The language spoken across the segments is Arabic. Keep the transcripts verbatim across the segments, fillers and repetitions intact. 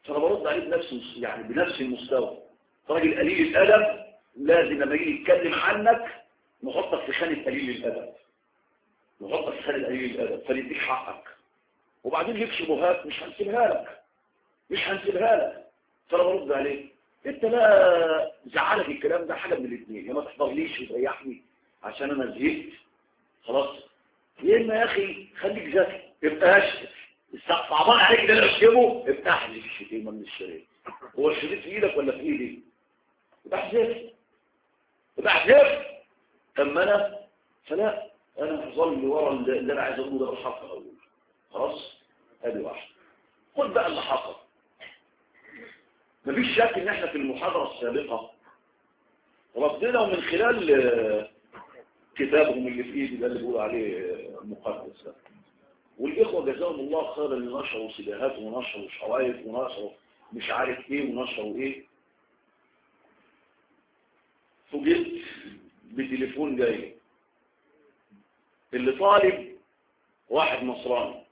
فانا برد عليه بنفس يعني بنفس المستوى. راجل قليل الادب لازم لما يجي يتكلم عنك نحطك في خانه قليل الادب، نحطك في خانه قليل الادب فنديك حقك. وبعدين ليك شبهات مش هنسيبها لك، مش هنسيبها لك. فانا برد عليه انت لا زعلك الكلام ده حاجه من الاثنين، يا ما تحضرليش وتريحني عشان انا زهقت خلاص، يا اما يا اخي خليك ذكي ابقى اشتم صعبان عليك ده اللي اشتمه افتح لي الشتيمه من الشريط. هو الشريط في ايدك ولا في ايدي؟ يبقى احذف يبقى احذف. اما انا فلا، انا هظل ورا اللي انا عايز اقوله ده بالحق اقول خلاص. ادي واحد. خد بقى اللي حصل. مفيش شك ان احنا في المحاضره السابقه ردنا من خلال كتابهم اللي في ايدي ده اللي بيقولوا عليه مقدس ده، والاخوه جزاهم الله خيرا اللي نشروا سباهات ونشروا شوايف ونشروا مش عارف ايه ونشروا ايه. فوجئت بتليفون جاي اللي طالب واحد نصراني،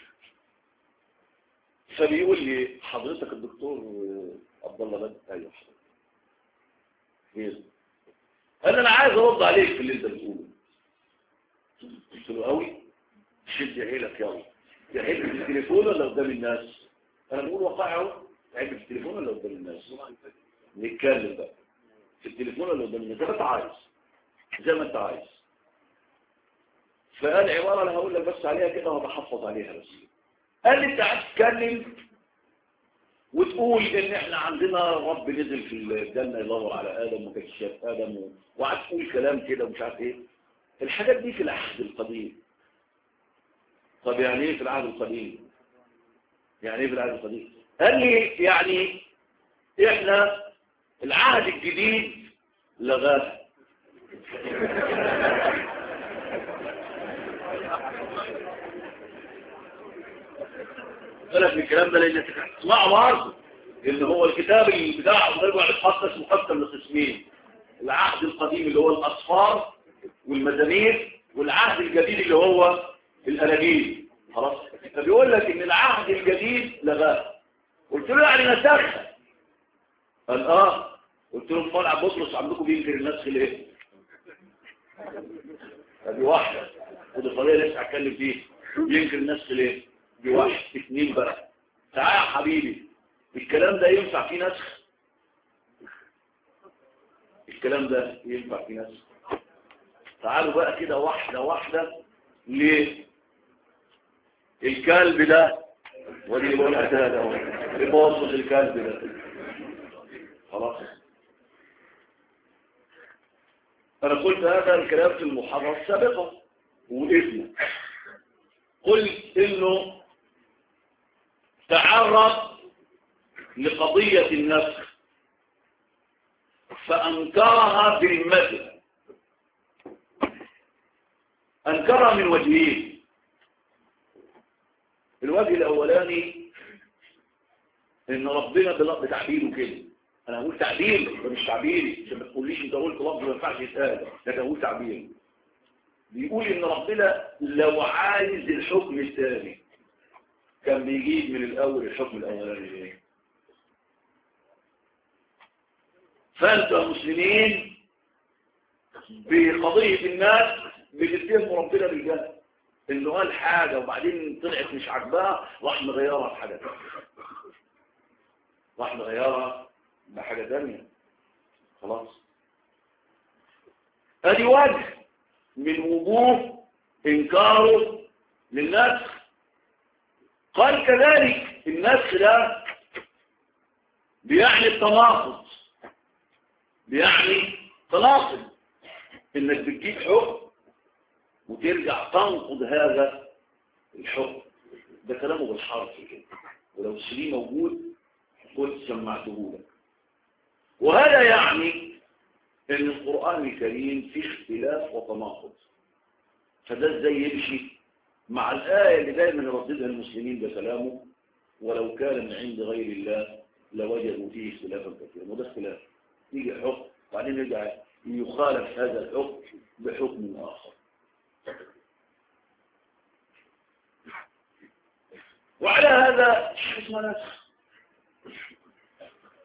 فبيقول لي حضرتك الدكتور عبد الله بدر؟ ايوه حضرتك. ايه؟ قال لي انا عايز ارد عليك في اللي انت بتقوله. قلت له قوي شد عيلك يلا. تعب في التليفون ولا قدام الناس؟ انا بقول واقعي اهو. تعب في التليفون ولا قدام الناس؟ نتكلم بقى في التليفون ولا قدام الناس؟ زي ما انت عايز زي ما انت عايز. فقال عباره انا هقول لك بس عليها كده وبحفظ عليها بس. قال لي انت عايز تتكلم وتقول ان احنا عندنا رب نزل في الجنه يدور على ادم وما كانش شاف ادم و... وقعد تقول كلام كده ومش عارف ايه. الحاجات دي في العهد القديم. طب يعني ايه في العهد القديم؟ يعني ايه في العهد القديم؟ قال لي يعني احنا العهد الجديد لغاه. قالك الكلام ده لان تسمعوا برضه ان هو الكتاب اللي بتاعه بيرجع يتخصص مقسم لقسمين، العهد القديم اللي هو الاصفار والمزامير، والعهد الجديد اللي هو الاناجيل. خلاص. فبيقول لك ان العهد الجديد لغاه. قلت له يعني نسخها؟ قال اه. قلت له امال عبد بطرس عندكم بينكر النسخ ليه؟ ادي واحده ودي قضيه لسه هتكلم فيها. ينكر النسخ ليه؟ دي واحد. اثنين بقى تعال يا حبيبي، الكلام ده ينفع فيه نسخ؟ الكلام ده ينفع فيه نسخ؟ تعالوا بقى كده واحده واحده. ليه؟ الكلب ده ودي بقول ده ده ايه بوظ الكلب ده؟ خلاص. انا قلت هذا الكلام في المحاضره السابقه وقفنا قلت انه تعرض لقضيه النسخ فانكرها برمته. انكرها من وجهين. الوجه الاولاني ان ربنا بتعبيره كده. انا هقول تعبير ده مش تعبيري عشان ما تقوليش انت قلت لفظ ما ينفعش يتقال، لكن هقول تعبير. بيقول ان ربنا لو عايز الحكم الثاني كان بيجيب من الاول الحكم الاولاني. فانتوا مسلمين بقضيه الناس بتتهموا ربنا بالجهل انه قال حاجه وبعدين طلعت مش عاجباه راح مغيرها بحاجه ثانيه. راح مغيرها بحاجه ثانيه. خلاص. ادي وجه من وجوه انكاره للنسخ. قال كذلك النسخ ده بيعني التناقض. بيعني تناقض انك بتجيب حكم وترجع تنقض هذا الحكم. ده كلامه بالحرف كده، ولو السليم موجود كنت سمعته لك. وهذا يعني ان القرآن الكريم فيه اختلاف وتناقض. فده ازاي يمشي مع الآية اللي دايما يرددها المسلمين بكلامه ولو كان من عند غير الله لوجدوا فيه اختلافا كثيرا. وده اختلاف يجي حكم بعدين يرجع يخالف هذا الحكم بحكم آخر. وعلى هذا اسمه نسخ.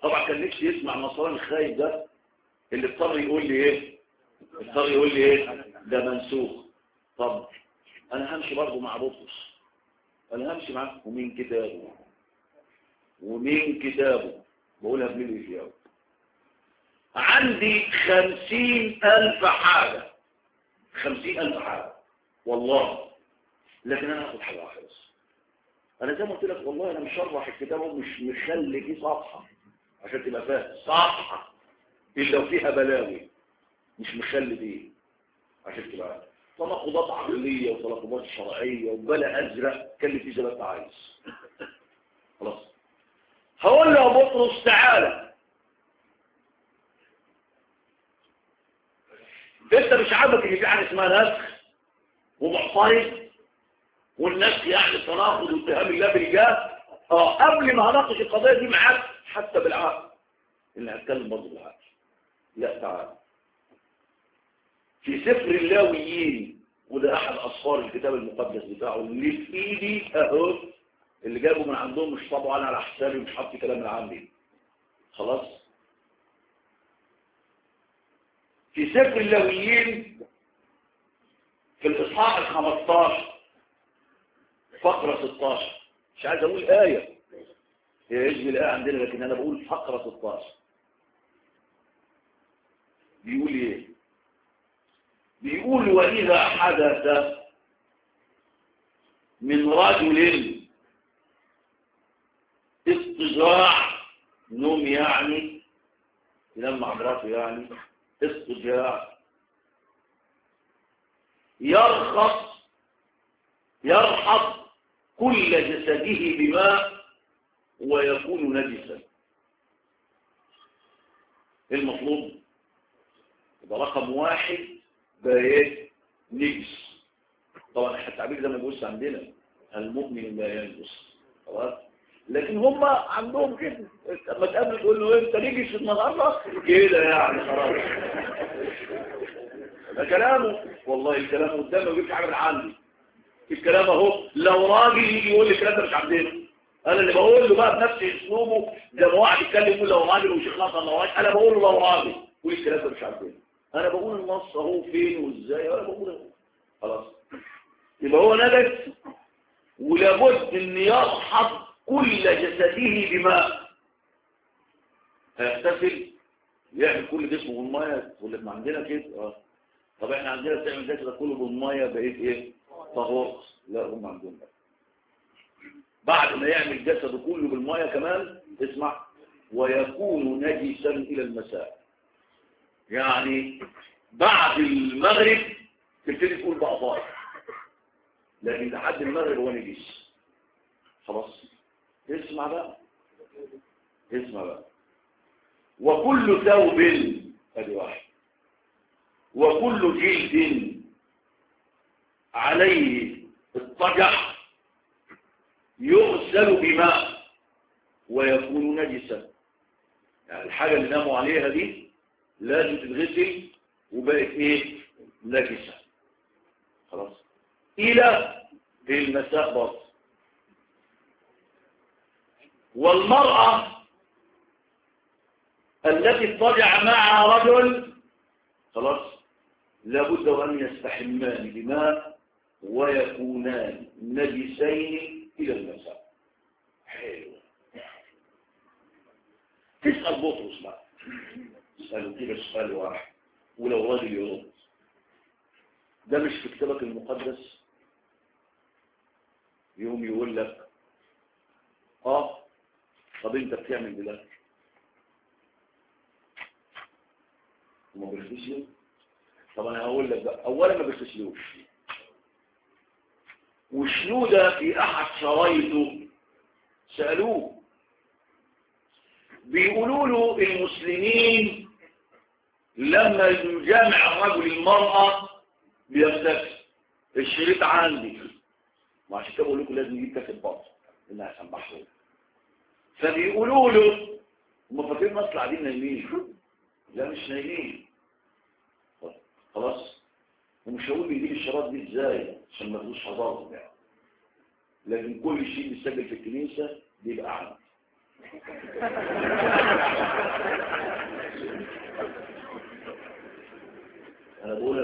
طبعا كان نفسي يسمع النصراني الخايف ده اللي اضطر يقول لي ايه اضطر يقول لي ايه ده منسوخ. طب انا همشي برضه مع بطرس، انا همشي معاه ومين كتابه ومين كتابه بقولها بملء فيها. عندي خمسين ألف حاجة خمسين ألف حاجة والله، لكن أنا أخذ حاجة واحدة بس. أنا زي ما قلت لك والله أنا مشرح الكتاب ومش مخلي فيه صفحة عشان تبقى فاهم، صفحة إلا وفيها بلاوي مش مخلي فيه عشان تبقى فاهم. تناقضات عقلية وتناقضات شرعية وبلا أزرق كان فيه زي ما أنت عايز. خلاص هقول له يا بطرس تعالى، انت مش عاجبك ان في حاجه اسمها نسخ ومعترض والنسخ يعني تناقض واتهام الله بالجاه؟ اه قبل ما هناقش القضيه دي معاك حتى بالعقل اللي هتكلم برضه بالعقل. لا تعالى في سفر اللاويين، وده احد اصفار الكتاب المقدس بتاعه اللي في ايدي اهو، اللي جابه من عندهم مش طبعا انا على حسابي مش حاطط كلام العامي. خلاص في سفر اللاويين في الإصحاح الخمستاشر فقرة ستاشر، مش عايز أقول آية هي اسم الآية عندنا لكن أنا بقول فقرة ستاشر. بيقول إيه؟ بيقول وإذا حدث من رجل اضطجاع، نوم يعني ينام مع مراته يعني اضطجاع، يرخص يرحض كل جسده بماء ويكون نجسا. المطلوب ده رقم واحد بايه نجس. طبعا احنا التعبير ده ما بيقولش عندنا المؤمن لا ينجس خلاص، لكن هم عندهم كده لما تقابل تقول له انت نجس النهارده كده يعني خلاص. ده كلامه والله الكلام قدامي وجبت حاجه من عندي الكلام اهو. لو راجل يجي يقول لي الكلام ده مش عندنا، انا اللي بقول له بقى بنفس اسلوبه زي ما واحد يتكلم يقول لو راجل وشيخ ناصر الله واحد، انا بقول له لو راجل يقول الكلام ده مش عندنا، انا بقول النص اهو فين وازاي انا بقول خلاص. يبقى هو نجس ولابد ان يرحض كل جسده بماء، هيغتسل يعمل كل جسمه بالميه ولا ما عندنا كده؟ اه طب احنا عندنا بتعمل جسد كله بالميه بقيت ايه طهور؟ لا هم عندهم بقى. بعد ما يعمل جسده كله بالميه كمان اسمع ويكون نجسا الى المساء، يعني بعد المغرب تبتدي تقول بقى طاهر، لكن لحد المغرب هو نجس خلاص. اسمع بقى اسمع بقى وكل ثوب ادي واحد وكل جلد عليه الطجع يغسل بماء ويكون نجسا، يعني الحاجة اللي ناموا عليها دي لازم تتغسل وبقت ايه نجسة خلاص الى المساء برضه. والمرأة التي اضطجع معها رجل خلاص لابد أن يستحمان بماء ويكونان نجسين إلى المساء. حلو. تسأل بطرس بقى اسأله كده سؤال واحد ولو راجل يرد، ده مش في كتابك المقدس؟ يوم يقول لك اه طب انت بتعمل بلاك وما بيغسلش؟ طب انا هقول لك بقى اولا ما بيغسلوش، وشنو ده في احد شرايطه سألوه بيقولوا له المسلمين لما يجامع الرجل المرأة بيغتسل، الشريط عندي وعشان كده بقول لكم لازم يجيب كاسة باطل اللي هسمحه. فبيقولوا له هم فاكرين مصر قاعدين نايمين، لا مش نايمين خلاص، ومش هقول بيجيب الشراط دي ازاي عشان ما تدوش حضارهم يعني، لكن كل شيء بيسجل في الكنيسة بيبقى عندي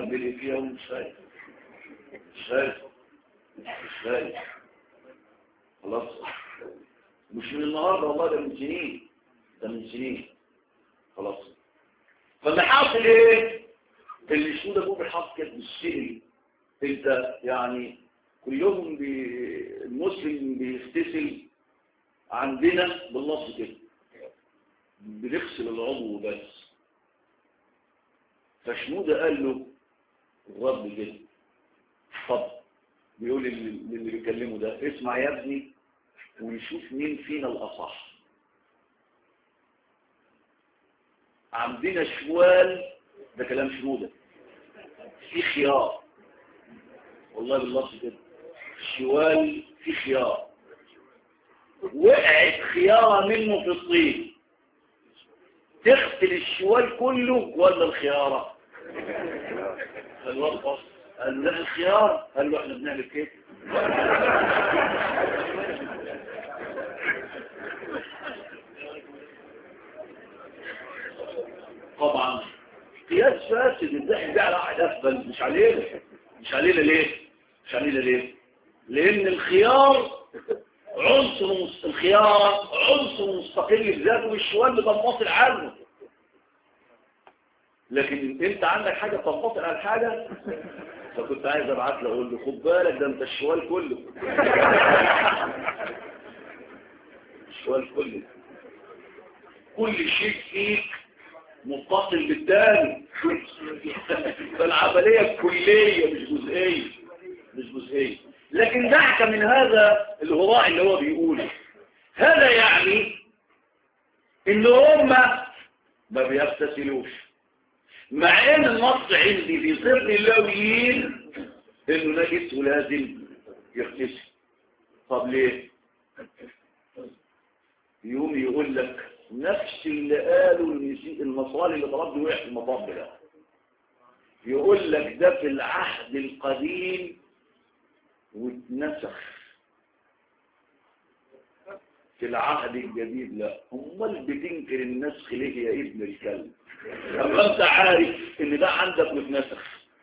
اعمل ايه فيها ومش فاهم مش فاهم مش فاهم خلاص. مش من النهارده والله، ده من سنين، ده من سنين خلاص. فاللي حاصل ايه؟ اللي شو ده بقول حاصل كده بالسهل. انت يعني كل يوم بي... المسلم بيغتسل عندنا بالنص كده، بنغسل العضو بس. فشنودة قال له الرب كده، طب بيقول للي بيكلمه ده اسمع يا ابني ونشوف مين فينا الأصح. عندنا شوال، ده كلام شنودة، في خيار والله بالله كده، شوال في خيار، وقعت خيارة منه في الطين، تغسل الشوال كله ولا الخيارة؟ قال له قال له الخيار. قال له احنا بنعمل كده. طبعا قياس فاسد، الضحك ده على واحد افضل، مش علينا مش علينا ليه مش علينا ليه لان الخيار عنصر الخيار عنصر مستقل بذاته، والشوال بتنفصل عنه. لكن انت عندك حاجه تنفصل عن حاجه، فكنت عايز ابعت له اقول له خد بالك ده انت الشوال كله الشوال كله كل شيء فيك متصل بالتاني. فالعمليه كليه مش جزئيه مش جزئيه. لكن دعك من هذا الهراء اللي هو بيقوله. هذا يعني ان هم ما بيغتسلوش، مع ان النص عندي في سر اللاويين انه نجس ولازم يغتسل. طب ليه؟ يوم يقول لك نفس اللي قالوا المصالي اللي ضربه وقع في المطب ده، يقول لك ده في العهد القديم واتنسخ في العهد الجديد. لا، امال بتنكر النسخ ليه يا ابن الكلب؟ اما انت عارف ان ده عندك واتنسخ،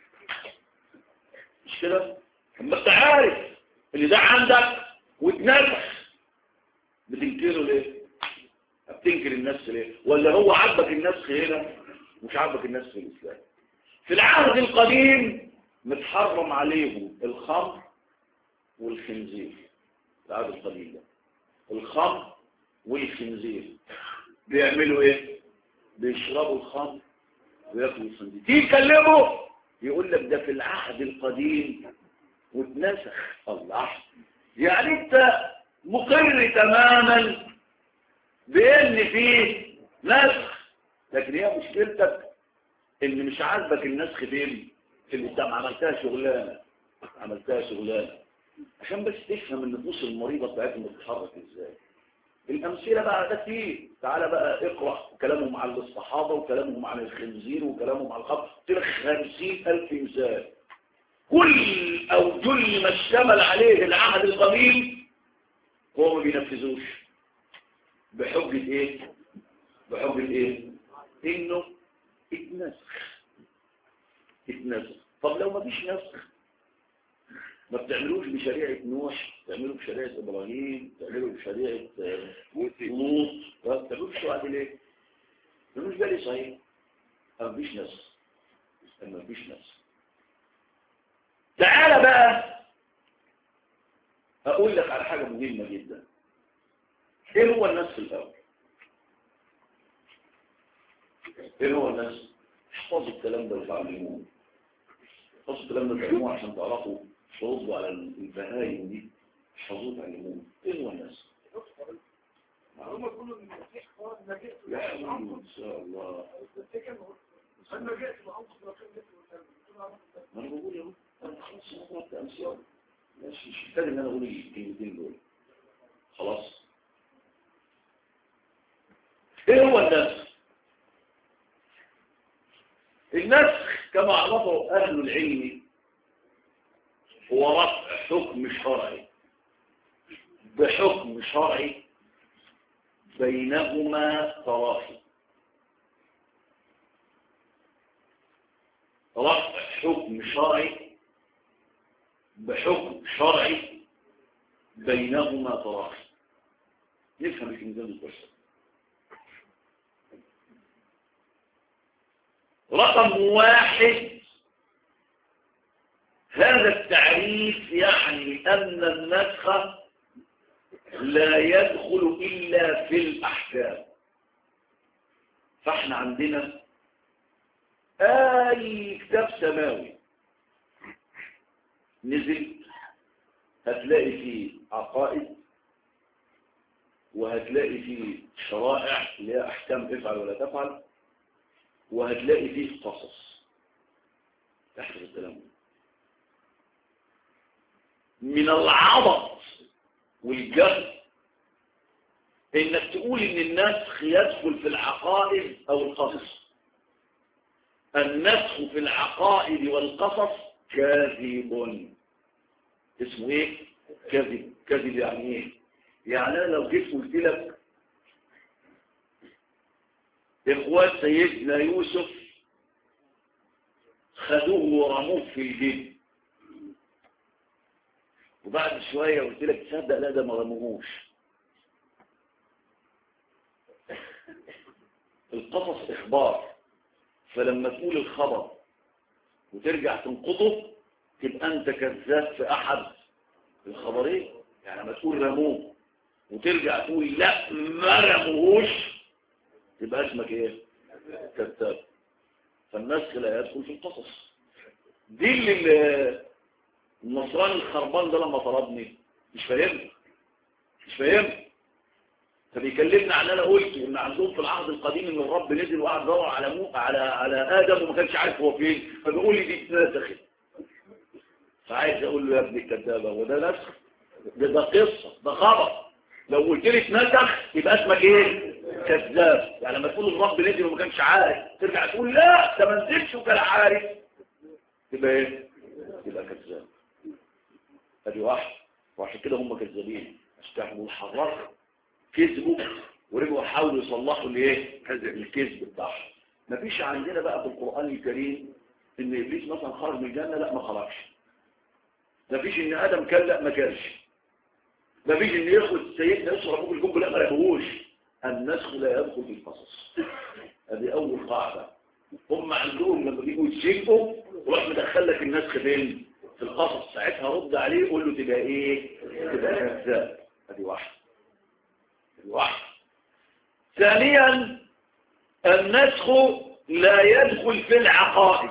مش كده؟ اما انت عارف ان ده عندك واتنسخ، بتنكره ليه؟ بتنكر النسخ ليه؟ ولا هو عجبك النسخ هنا مش عجبك النسخ في الاسلام؟ في العهد القديم متحرم عليهم الخمر والخنزير. العهد القديم ده الخمر والخنزير بيعملوا ايه؟ بيشربوا الخمر وياكلوا الخنزير. تيجي تكلمه يقول لك ده في العهد القديم واتنسخ. الله، يعني انت مقر تماما بان فيه نسخ، لكن هي مشكلتك ان مش عاجبك النسخ فين؟ في الاسلام. عملتها شغلانه عملتها شغلانه عشان بس تفهم النفوس المريضه بتاعتهم بتتحرك ازاي. الامثله بقى ده كتير. تعالى بقى اقرا كلامهم عن الصحابه وكلامهم عن الخنزير وكلامهم عن الخمر، طلع خمسين الف مثال، كل او كل ما اشتمل عليه العهد القديم هو ما بينفذوش. بحجه ايه؟ بحجه ايه؟ انه اتنسخ اتنسخ. طب لو ما فيش نسخ ما بتعملوش بشريعة نوح، بتعملوا بشريعة إبراهيم، بتعملوا بشريعة لوط، ما بتعملوش شو ليه؟ ملوش بالي صحيح. ما فيش نسخ ما فيش نسخ. تعالى بقى أقول لك على حاجة مهمة جدا. إيه هو النسخ الأول؟ إيه هو النسخ؟ احفظوا الكلام ده وتعلموه. احفظوا الكلام ده وتعلموه عشان تعرفوا تردوا على البهايم دي. احفظوه وتعلموه. ايه هو النسخ؟ هم كلهم من المسيح قال ما جئت يا حبيبي ان شاء الله. انا جئت بأنقذ رسول الله. ما انا بقول يا رب انا خلاص خلصت امثله. ماشي، مش محتاج ان انا اقول الكلمتين دول. خلاص. ايه هو النسخ؟ النسخ كما عرفه اهل العلم هو رفع حكم شرعي بحكم شرعي بينهما تراخي. رفع حكم شرعي بحكم شرعي بينهما تراخي. نفهم الإنسان البشري. رقم واحد، هذا التعريف يعني أن النسخ لا يدخل إلا في الأحكام. فاحنا عندنا أي كتاب سماوي نزل هتلاقي فيه عقائد، وهتلاقي فيه شرائع اللي هي أحكام افعل ولا تفعل، وهتلاقي فيه قصص. احفظ الكلام. من العبط والجهل انك تقول ان النسخ يدخل في العقائد او القصص. النسخ في العقائد والقصص كاذب. اسمه ايه؟ كذب. كذب يعني ايه؟ يعني انا لو جيت قلت لك اخوات سيدنا يوسف خدوه ورموه في الجب، وبعد شويه قلت لك تصدق لا ده ما رموهوش. القصص اخبار، فلما تقول الخبر وترجع تنقضه تبقى انت كذاب في احد الخبرين. يعني لما تقول رموه وترجع تقول لا ما رموهوش تبقى اسمك ايه؟ كذاب. فالنسخ لا يدخل في القصص. دي اللي النصراني الخربان ده لما طردني مش فاهمني مش فاهمني فبيكلمنا عن انا قلت ان عندهم في العهد القديم ان الرب نزل وقعد يدور على مو على على ادم وما كانش عارف هو فين، فبيقول لي دي اتنسخت. فعايز اقول له يا ابني الكذابه، وده نسخ؟ ده ده قصه، ده خبر. لو قلت لي اتنسخ يبقى اسمك ايه؟ كذاب. يعني لما تقول الرب نزل وما كانش عارف ترجع تقول لا ده ما نزلش وكان عارف، يبقى ايه؟ يبقى كذاب. ادي واحد. وعشان كده هم كذابين. استحملوا الحرارة، كذبوا ورجعوا حاولوا يصلحوا الايه؟ الكذب بتاعهم. مفيش عندنا بقى في القرآن الكريم ان ابليس مثلا خرج من الجنة، لا ما خرجش. مفيش ان ادم كان، لا ما كانش. مفيش ان ياخد سيدنا يوسف ربوه الجنب، لا ما ربوهوش. النسخ لا يدخل في القصص. ادي اول قاعدة. هم عندهم لما بيجوا يتشيكوا وراح مدخل لك النسخ فين؟ في القصص. ساعتها رد عليه قول له تبقى ايه؟ تبقى كذاب. ادي واحد. ادي واحد. ثانيا، النسخ لا يدخل في العقائد،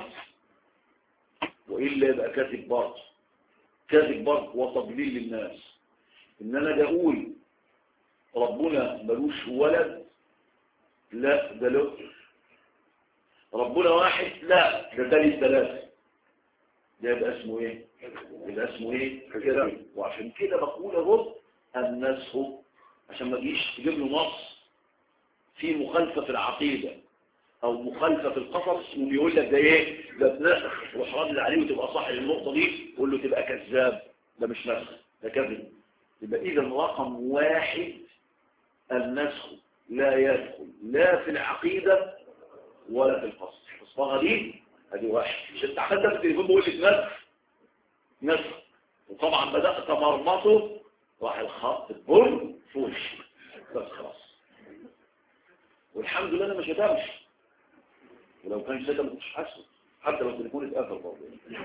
والا يبقى كاذب برضه. كاذب برضه وتضليل للناس. ان انا اقول ربنا ملوش ولد، لا ده له. ربنا واحد، لا ده ده ليه ثلاثه. ده يبقى اسمه ايه؟ يبقى اسمه ايه؟ كده. وعشان كده بقول اهو النسخ، عشان ما تجيش تجيب له نص في مخالفه في العقيده او مخالفه في القصص وبيقول لك ده ايه؟ ده اتنسخ، روح رد عليه وتبقى صح النقطه دي، قول له تبقى كذاب. ده مش نسخ، ده كذب. يبقى اذا رقم واحد النسخ لا يدخل لا في العقيده ولا في القصص. الصفه دي ادي واحد. مش انت حتى في التليفون بقول لك نسخ نسخ، وطبعا بدات مرمطه راح الخط بول فوش بس خلاص. والحمد لله انا ما شتمش، ولو كان شتم ما كنتش حاسه، حتى لو التليفون اتقفل برضه.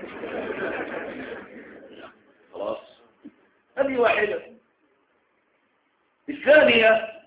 خلاص. هذه واحده. الثانيه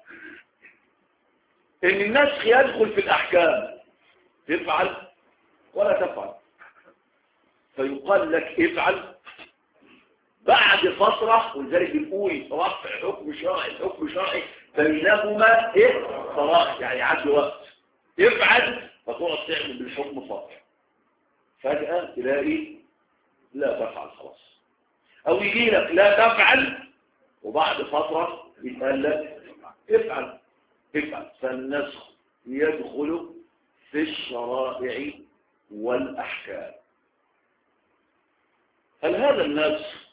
ان النسخ يدخل في الاحكام، تفعل ولا تفعل، فيقال لك افعل بعد فترة. ولذلك بنقول رفع حكم شرعي حكم شرعي بينهما ايه؟ صراحة، يعني عدل وقت. افعل فتقعد تعمل بالحكم فترة، فجأة تلاقي لا تفعل خلاص. او يجي لك لا تفعل وبعد فترة يتقال لك افعل افعل. فالنسخ يدخل في الشرائع والأحكام. هل هذا النسخ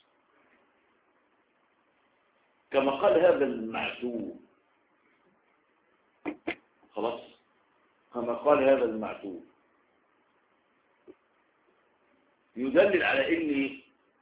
كما قال هذا المعتوه؟ خلاص، كما قال هذا المعتوه يدلل على إن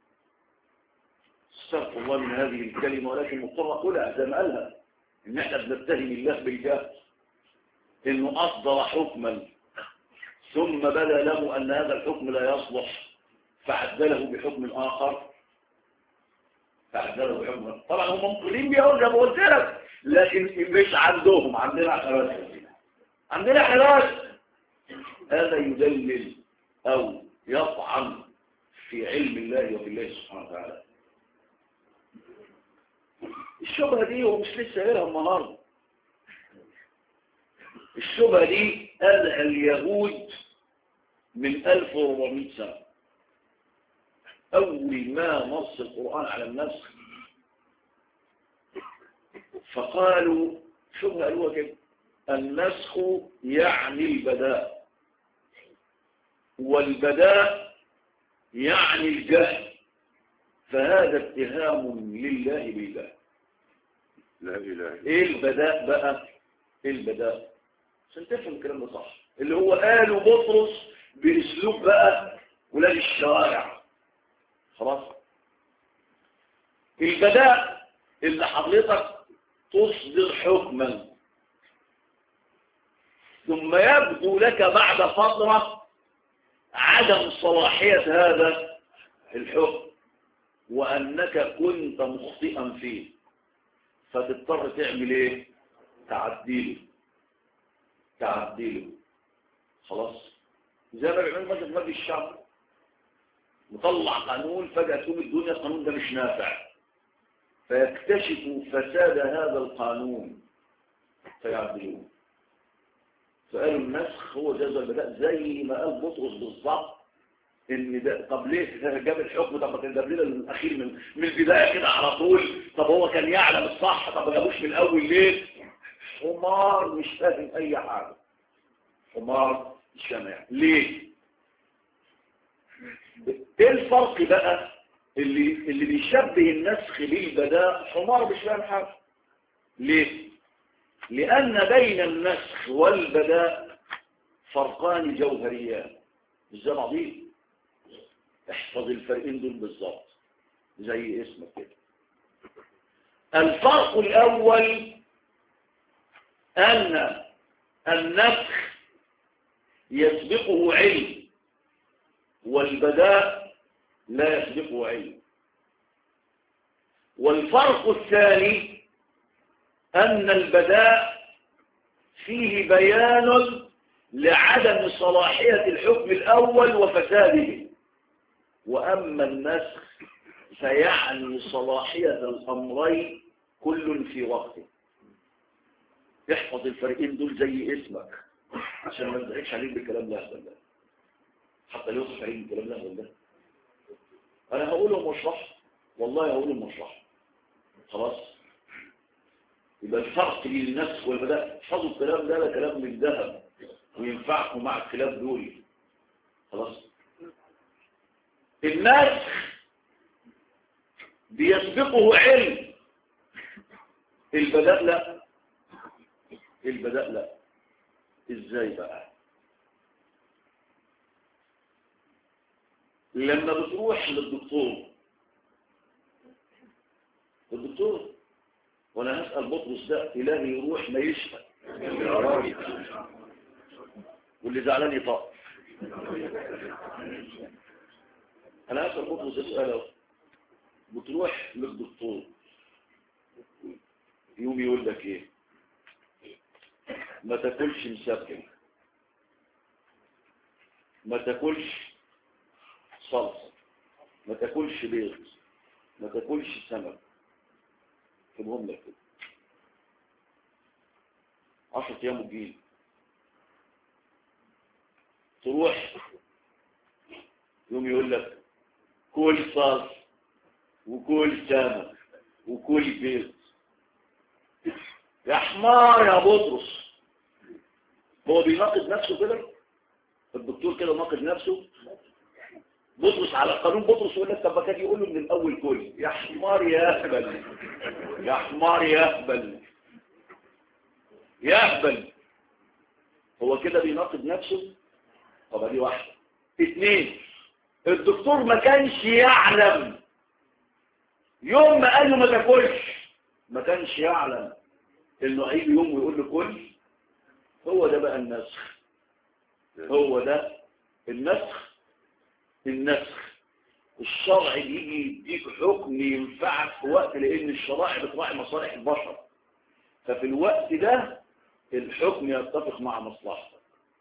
استغفر الله من هذه الكلمة، ولكن مضطر أقولها زي ما قالها، إن إحنا بنتهم الله بالجهل، إنه أصدر حكما ثم بدا له أن هذا الحكم لا يصلح فعدله بحكم آخر فعدله بحكم آخر. طبعا هم مقرين بيقول زي ما قلت لك، لكن مش عندهم، عندنا حراس، عندنا حراس. هذا يدلل أو يطعن في علم الله وفي الله سبحانه وتعالى. الشبهة دي هو مش لسه قايلها النهارده، الشبهة دي قالها اليهود من ألف وأربعمائة سنة، أول ما نص القرآن على النسخ فقالوا شبهة قالوها كده، النسخ يعني البداء، والبداء يعني الجهل، فهذا اتهام لله بالله. لا إله إلا ايه البداء بقى؟ ايه البداء عشان تفهم الكلام ده صح، اللي هو قاله بطرس باسلوب بقى ولاد الشوارع. خلاص، البداء اللي حضرتك تصدر حكما ثم يبدو لك بعد فترة عدم صلاحية هذا الحكم وأنك كنت مخطئا فيه، فتضطر تعمل ايه؟ تعديله تعديله خلاص، زي ما بيعملوا مثلا في مجلس الشعب، مطلع قانون فجأة تقوم الدنيا القانون ده مش نافع، فيكتشفوا فساد هذا القانون فيعدلوه. فقالوا النسخ هو جزء البداء، زي ما قال بطرس بالظبط، ان ده طب ليه جاب الحكم؟ طب ما كان جاب لنا الاخير من من البدايه كده على طول، طب هو كان يعلم الصح، طب ما جابوش من الاول ليه؟ حمار مش فاهم اي حاجه، حمار مش فاهم يعني ليه. ايه الفرق بقى اللي اللي بيشبه النسخ بالبداء؟ حمار مش فاهم حاجه. ليه؟ لان بين النسخ والبداء فرقان جوهريان مش زي بعضين. احفظ الفرقين دول بالظبط زي اسمك كده. الفرق الاول ان النسخ يسبقه علم والبداء لا يسبقه علم. والفرق الثاني ان البداء فيه بيان لعدم صلاحية الحكم الاول وفساده، وأما النسخ فيعني صلاحية الأمرين كل في وقته. احفظ الفرقين دول زي اسمك عشان ما نزعجش عليك بالكلام ده ده حتى لو يوصف عليك بالكلام ده ده أنا هقوله مشرح، والله هقوله مشرح. خلاص، يبقى الفرق بين النسخ والبداء، احفظوا الكلام ده، ده كلام من ذهب وينفعكم مع الكلام دول. خلاص، النسخ بيسبقه علم، البداء لا. البداء لا. ازاي بقى؟ لما بتروح للدكتور الدكتور وانا هسأل بطرس ده الهي يروح ما يشفى واللي زعلان يطاق. انا هسأل بطرس اسأله، بتروح للدكتور يوم يقول لك ايه؟ ما تاكلش مسكن، ما تاكلش صلصه، ما تاكلش بيض، ما تاكلش سمك. كتبهم لك كده عشرة ايام وجيل. تروح يوم يقول لك كل صلصه وكل سمك وكل بيض. يا حمار يا بطرس، هو بيناقض نفسه كده؟ الدكتور كده ناقض نفسه؟ بطرس على قانون بطرس يقول لك طب ما كان يقول له من الاول كل. يا حمار يا اهبل، يا حمار يا اهبل يا اهبل، هو كده بيناقض نفسه؟ طب دي واحده. اثنين، الدكتور ما كانش يعلم يوم ما قال له ما تاكلش، ما كانش يعلم انه هيجي يوم ويقول له كل. هو ده بقى النسخ، هو ده النسخ. النسخ الشرع يجي يديك حكم ينفعك في وقت، لان الشرائع بتراعي مصالح البشر، ففي الوقت ده الحكم يتفق مع مصلحتك.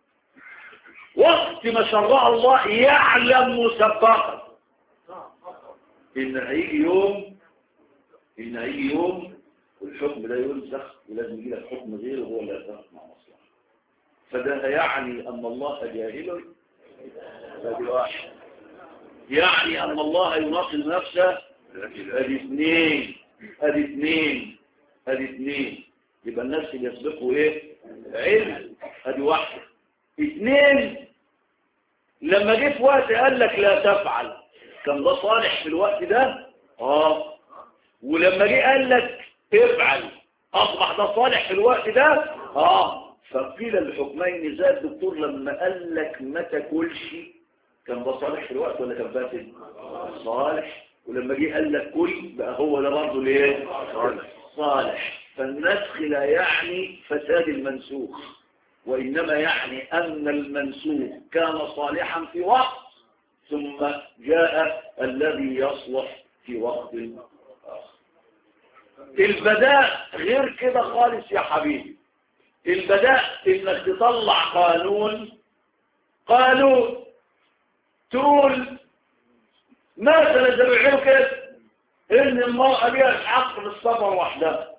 وقت ما شرع الله يعلم مسبقا ان هيجي يوم ان هيجي يوم والحكم ده ينسخ، ولازم يجي لك حكم غيره هو اللي يتفق مع مصلحتك. فده يعني ان الله جاهل. هذه واحد. يعني ان الله يناقض نفسه. ادي اثنين ادي اثنين ادي اثنين يبقى النفس اللي يسبقه ايه؟ علم. ادي واحد. اثنين، لما جه في وقت قال لك لا تفعل، كان ده صالح في الوقت ده؟ اه. ولما جه قال لك افعل، اصبح ده صالح في الوقت ده؟ اه. فقيل الحكمين زي الدكتور لما قال لك ما تاكلش، كان ده صالح في الوقت ولا كان فاسد؟ صالح. ولما جه قال لك كل، بقى هو ده برضه ليه؟ صالح. صالح. فالنسخ لا يعني فساد المنسوخ، وإنما يعني أن المنسوخ كان صالحا في وقت، ثم جاء الذي يصلح في وقت آخر. البداء غير كده خالص يا حبيبي. البداء إنك تطلع قانون قانون تقول مثلا زي ما بيقولوا كده إن المرأة ليها الحق في السفر وحدها،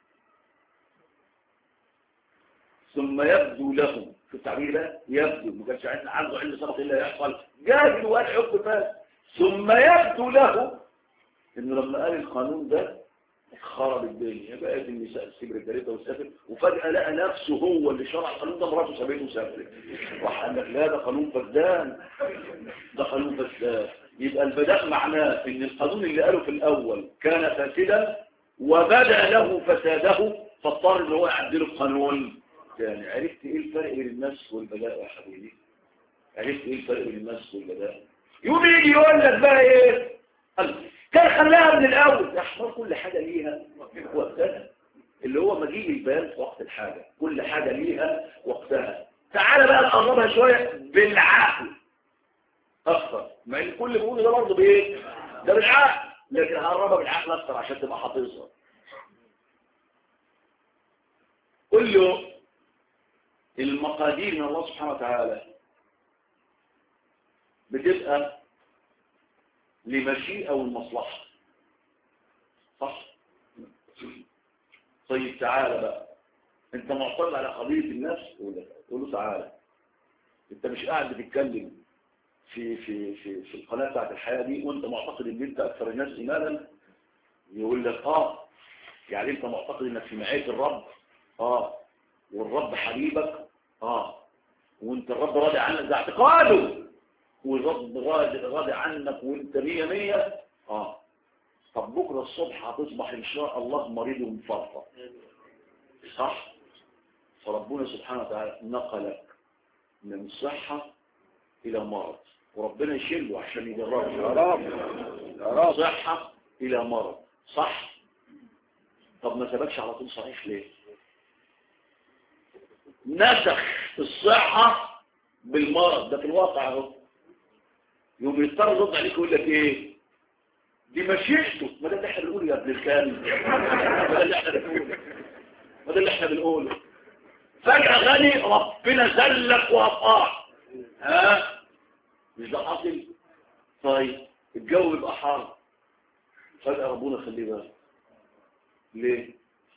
ثم يبدو له في التعبير ده يبدو، ما كانش عنده علم سبق الا يحصل جاهل وقال حكم فاسد، ثم يبدو له انه لما قال القانون ده خرب الدنيا، بقت النساء السبر الجريده والسافر، وفجاه لقى نفسه هو اللي شرع القانون ده، مراته سابته وسافرت، راح قال لك لا ده قانون فسدان، ده قانون فسدان. يبقى البداء معناه ان القانون اللي قاله في الاول كان فاسدا وبدا له فساده، فاضطر ان هو يعدله القانون. يعني عرفت ايه الفرق بين النسخ والبداء يا حبيبي؟ عرفت ايه الفرق بين النسخ والبداء؟ يوم يجي يقول لك بقى ايه؟ كان خلاها من الاول. يحصل كل حاجه ليها وقتها، اللي هو مجيء البيان في وقت الحاجه، كل حاجه ليها وقتها. تعال بقى نقربها شويه بالعقل اكثر، مع ان كل بيقول ده برضه بايه؟ ده بالعقل، لكن هقربها بالعقل اكثر عشان تبقى حافظها. قل له المقادير من الله سبحانه وتعالى بتبقى لمشيئة والمصلحة، صح؟ طيب تعالى بقى، انت معترض على قضية النفس ولا تقول له تعالى، انت مش قاعد بتتكلم في في في في القناة بتاعت الحياة دي وانت معتقد ان انت اكثر الناس ايمانا؟ يقول لك اه، يعني انت معتقد انك في معية الرب؟ اه. والرب حبيبك؟ اه. وانت الرب راضي عنك ده اعتقاده، والرب راضي راضي عنك وانت مية مية؟ اه. طب بكره الصبح هتصبح ان شاء الله مريض ومفرطة، صح؟ فربنا سبحانه وتعالى نقلك من صحة الى مرض، وربنا يشيله عشان يجربك يا رب. صحة الى مرض، صح؟ طب ما سبكش على طول صحيح ليه؟ نسخ الصحة بالمرض ده في الواقع اهو. يوم يضطر يرد عليك يقول لك ايه؟ دي مشيئته. ما ده اللي احنا بنقوله يا ابن الكلب، ما ده اللي احنا بنقوله ما ده اللي احنا بنقوله فجأة غني ربنا زلك وأطاع، ها؟ مش ده حاصل؟ طيب الجو يبقى حار، فجأة ربنا خليه بالك ليه؟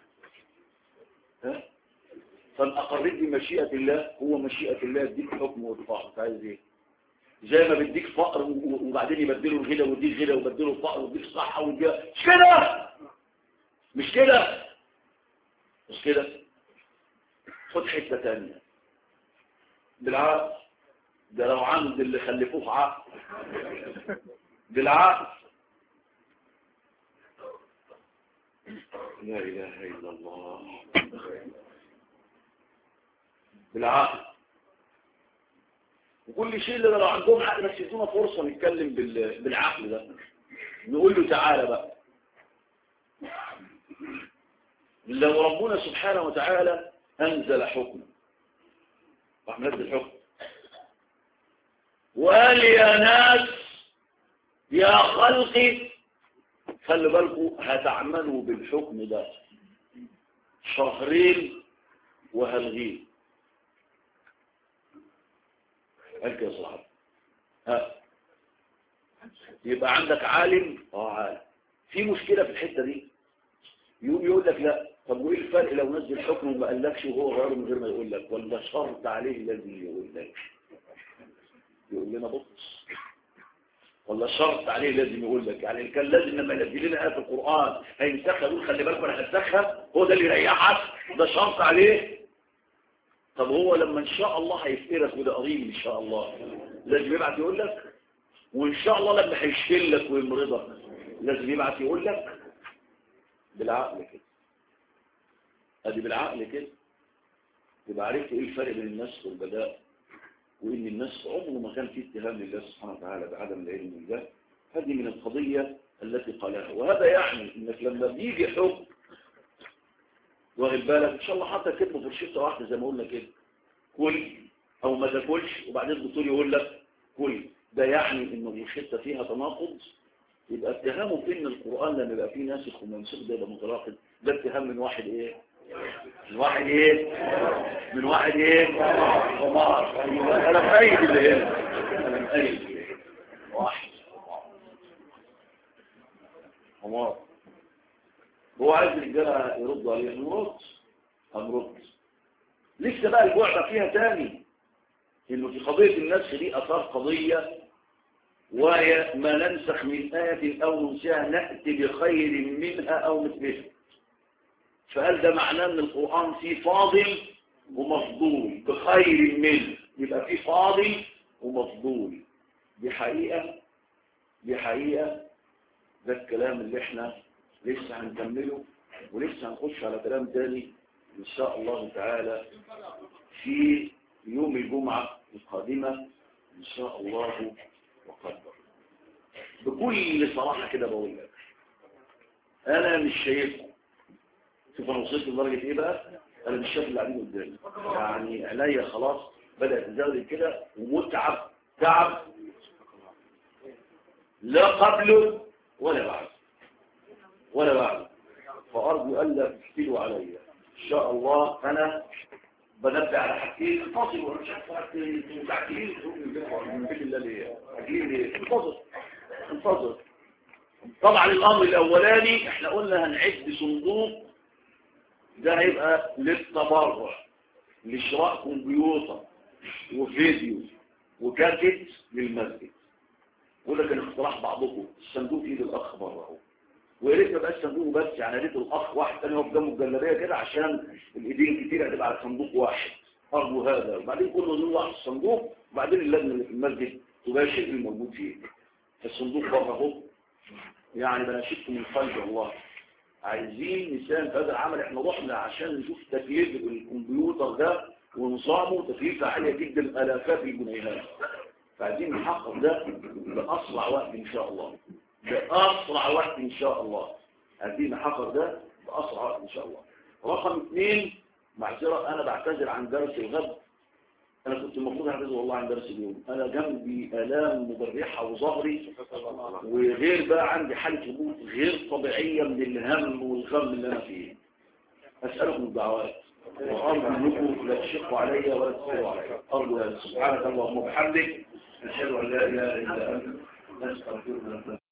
ها؟ فالأقرب بمشيئة الله، هو مشيئة الله يديك حكم وإطاعة. انت عايز ايه؟ زي ما بديك فقر وبعدين يبدله الغنى ويديك غنى ويبدله الفقر ويديك صحة ويديك، مش كده؟ مش كده؟ مش كده؟ خد حتة تانية بالعقل، ده لو عند اللي خلفوه عقل بالعقل. لا إله إلا الله. بالعقل وكل شيء اللي لو عندهم عقل بس يدونا فرصة نتكلم بالعقل ده، نقول له تعالى بقى. لو ربنا سبحانه وتعالى أنزل حكم راح نزل حكم وقال يا ناس يا خلقي خلي بالكم هتعملوا بالحكم ده شهرين وهلغيه. قال كده صاحب ها يبقى عندك عالم اه عالم في مشكلة في الحتة دي، يقوم يقول لك لا طب وايه الفرق لو نزل حكم وما قالكش وهو غيره من غير ما يقول لك، ولا شرط عليه الذي يقول لك يقول لنا بص، ولا شرط عليه لازم يقول لك. يعني كان لازم لما ينزل لنا آية القرآن هينسخها يقول خلي بالك انا هنسخها، هو ده اللي يريحك، ده شرط عليه. طب هو لما ان شاء الله هيفترك وده قريب ان شاء الله لازم يبعت يقول لك، وان شاء الله لما هيشتل لك ويمرضك لازم يبعت يقول لك. بالعقل كده، ادي بالعقل كده يبقى عرفت ايه الفرق بين النسخ والبداء، وان النسخ عمره ما كان فيه اتهام لله سبحانه وتعالى بعدم العلم بالله. هذه من القضية التي قالها. وهذا يعني انك لما بيجي حكم واخد بالك ان شاء الله حتى كتبه في الشفته واحده زي ما قلنا كده كل او ما تاكلش، وبعدين الدكتور يقول لك كل، ده يعني انه الشفته فيها تناقض. يبقى اتهامه في ان القران لما يبقى فيه ناسخ ومنسوخ ده يبقى متناقض، ده اتهام من واحد ايه؟ من واحد ايه؟ من واحد ايه؟ حمار. انا مأيد اللي هنا، انا مأيد واحد حمار. هو عايز الرجاله يردوا عليه، هنرد هنرد. لسه بقى البعد فيها تاني، انه في قضيه النسخ دي اثار قضيه، وهي ما ننسخ من آية أو ننسيها نأتي بخير منها أو مثلها. فهل ده معناه ان القرآن فيه فاضل ومفضول بخير منه؟ يبقى فيه فاضل ومفضول. دي حقيقة، دي حقيقة. ده الكلام اللي احنا لسه هنكمله، ولسه هنخش على كلام تاني ان شاء الله تعالى في يوم الجمعة القادمة ان شاء الله وقدر. بكل صراحة كده بقول لك انا مش شايفكم. شوف انا وصلت لدرجة ايه بقى، انا مش شايف اللي قاعدين قدامي، يعني عينيا خلاص بدأت تزغلل كده ومتعب تعب لا قبله ولا بعد ولا بعد. فأرجو ألا تشتلوا علي إن شاء الله. أنا بنبدأ على حاجتين فاصل ولا مش عارف تعجلين من بيت الله ليه تعجلين ليه انتظر انتظر. طبعا الأمر الأولاني احنا قلنا هنعد صندوق، ده هيبقى للتبرع لشراء كمبيوتر وفيديو وكاسيت للمسجد. وده كان اقتراح بعضكم. الصندوق في ايد الاخ بره اهو، ويا ريت ما يبقاش صندوق بس، يعني يا ريت الاخ واحد ثاني يقف جنبه الجلابيه كده عشان الايدين كتير هتبقى على صندوق واحد. ارجو هذا، وبعدين كله نروح على الصندوق، وبعدين اللجنه اللي في المسجد تباشر ايه الموجود فيه. الصندوق بره اهو، يعني بناشدكم من قلب الله عايزين نساهم في هذا العمل. احنا رحنا عشان نشوف تكلفه الكمبيوتر ده ونظامه، تكلفه عاليه جدا الافات الجنيهات. فعايزين نحقق ده بأسرع وقت إن شاء الله، بأسرع وقت إن شاء الله. عايزين نحقق ده بأسرع وقت إن شاء الله. رقم اثنين، معذرة أنا بعتذر عن درس الغد. أنا كنت المفروض أعتذر والله عن درس اليوم. أنا جنبي آلام مجرحة وظهري، وغير بقى عندي حالة هبوط غير طبيعية من الهم والغم اللي أنا فيه. أسألكم الدعوات، وأرجو أنكم لا تشقوا علي ولا تسألوا علي. أرجو سبحانك اللهم وبحمدك، نشهد أن لا إله إلا أنت، نستغفرك.